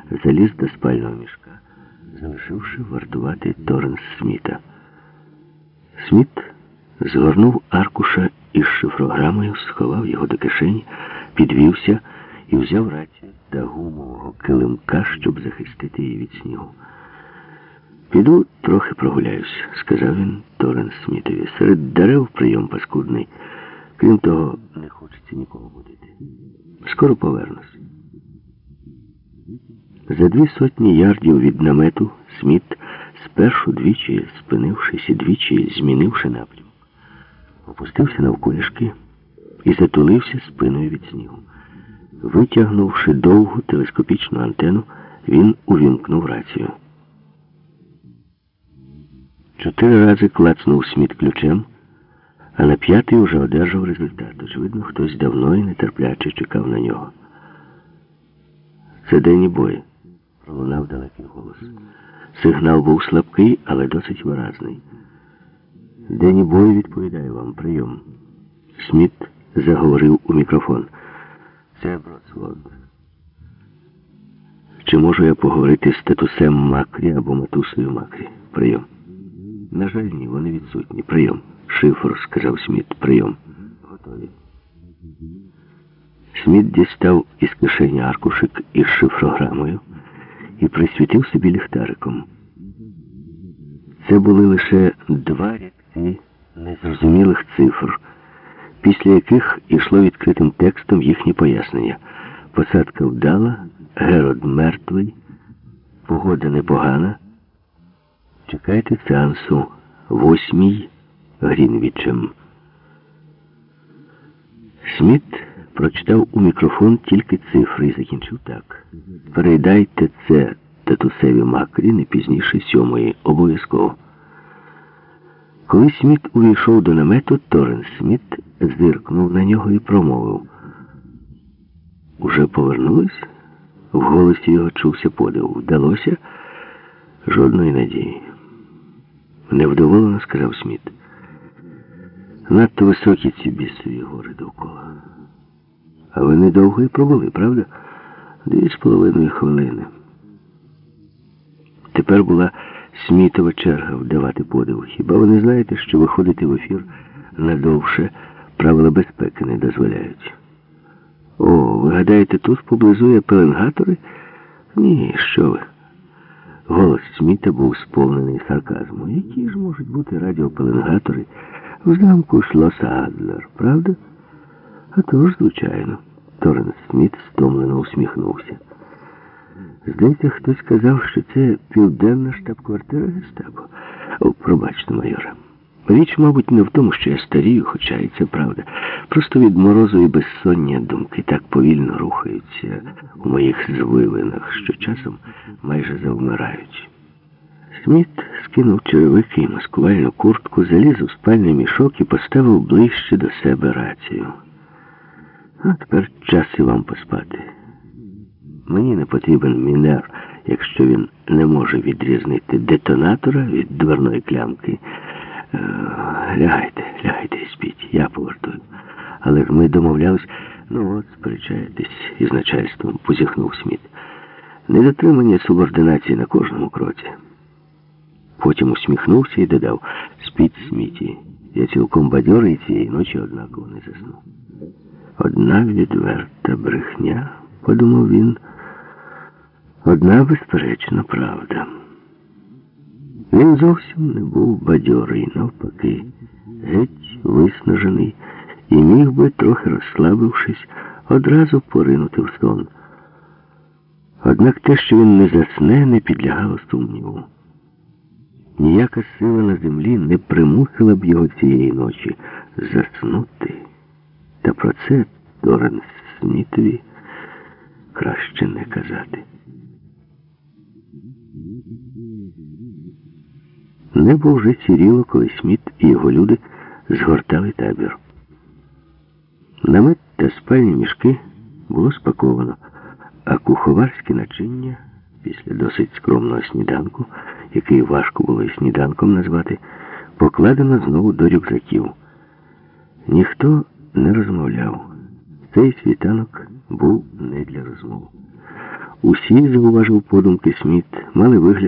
заліз до спального мішка, залишивши вартувати Торренс Сміта. Сміт згорнув аркуша із шифрограмою, сховав його до кишені, підвівся і взяв рацію та гумового килимка, щоб захистити її від снігу. «Піду трохи прогуляюсь», — сказав він Торренс Смітові. «Серед дерев прийом паскудний. Крім того, не хочеться нікого будити. Скоро повернусь». За 200 ярдів від намету Сміт спершу двічі спинившись і двічі змінивши напрямок, опустився навколішки і затулився спиною від снігу. Витягнувши довгу телескопічну антенну, він увімкнув рацію. 4 рази клацнув Сміт ключем, а на 5-й уже одержав результат. Очевидно, хтось давно і нетерпляче чекав на нього. «Це Денні Бой», — пролунав далекий голос. Сигнал був слабкий, але досить виразний. «Денні Бой відповідає вам. Прийом». Сміт заговорив у мікрофон. «Це Бродсвод. Чи можу я поговорити з татусем Макрі або матусею Макрі? Прийом». «На жаль, ні, вони відсутні. Прийом». «Шифр», — сказав Сміт. «Прийом». «Готові». Сміт дістав із кишені аркушик із шифрограмою і присвітив собі ліхтариком. Це були лише 2 рядки незрозумілих цифр, після яких йшло відкритим текстом їхні пояснення. Посадка вдала, Герод мертвий, погода непогана. Чекайте сеансу 8-й Грінвічем. Сміт прочитав у мікрофон тільки цифри і закінчив так. «Передайте це татусеві Макрі не пізніше 7-ї. Обов'язково». Коли Сміт увійшов до намету, Торренс Сміт зиркнув на нього і промовив. «Уже повернулись?» В голосі його чувся подив. «Вдалося?» «Жодної надії». «Невдоволено», — сказав Сміт. «Надто високі ці бісові гори довкола. А ви недовго і пробули, правда? 2,5 хвилини». Тепер була Смітова черга вдавати подив. «Хіба ви не знаєте, що виходити в ефір надовше правила безпеки не дозволяють?» «О, ви гадаєте, тут поблизу є пеленгатори?» «Ні, що ви». Голос Сміта був сповнений сарказму. «Які ж можуть бути радіопеленгатори в замку Шлос-Адлер, правда?» «А то ж, звичайно». Торренс Сміт стомлено усміхнувся. «Здається, хтось сказав, що це південна штаб-квартира гестапо. О, пробачте, майоре. Річ, мабуть, не в тому, що я старію, хоча і це правда. Просто від морозу і безсоння думки так повільно рухаються у моїх звивинах, що часом майже завмирають». Сміт скинув черевики і маскувальну куртку, заліз у спальний мішок і поставив ближче до себе рацію. «А тепер час і вам поспати. Мені не потрібен мінер, якщо він не може відрізнити детонатора від дверної клямки. Лягайте і спіть, я повартую». «Але ж ми домовлялись...» «Ну от, сперечаєтесь із начальством», — позіхнув Сміт. «Недотримання субординації на кожному кроці». Потім усміхнувся і додав: «Спіть, Сміті, я цілком бадьорий і цієї ночі однаково не засну». «Одна відверта брехня», — подумав він, «одна безперечна правда». Він зовсім не був бадьорий, навпаки, геть виснажений, і міг би, трохи розслабившись, одразу поринути в сон. Однак те, що він не засне, не підлягало сумніву. Ніяка сила на землі не примусила б його цієї ночі заснути. Та про це Торренс Смітові краще не казати. Небо вже сіріло, коли Сміт і його люди згортали табір. Намет та спальні мішки було спаковано, а куховарське начиння після досить скромного сніданку, який важко було і сніданком назвати, покладено знову до рюкзаків. Ніхто не розмовляв. Цей світанок був не для розмов. Усі, зауважив подумки Сміт, мали вигляд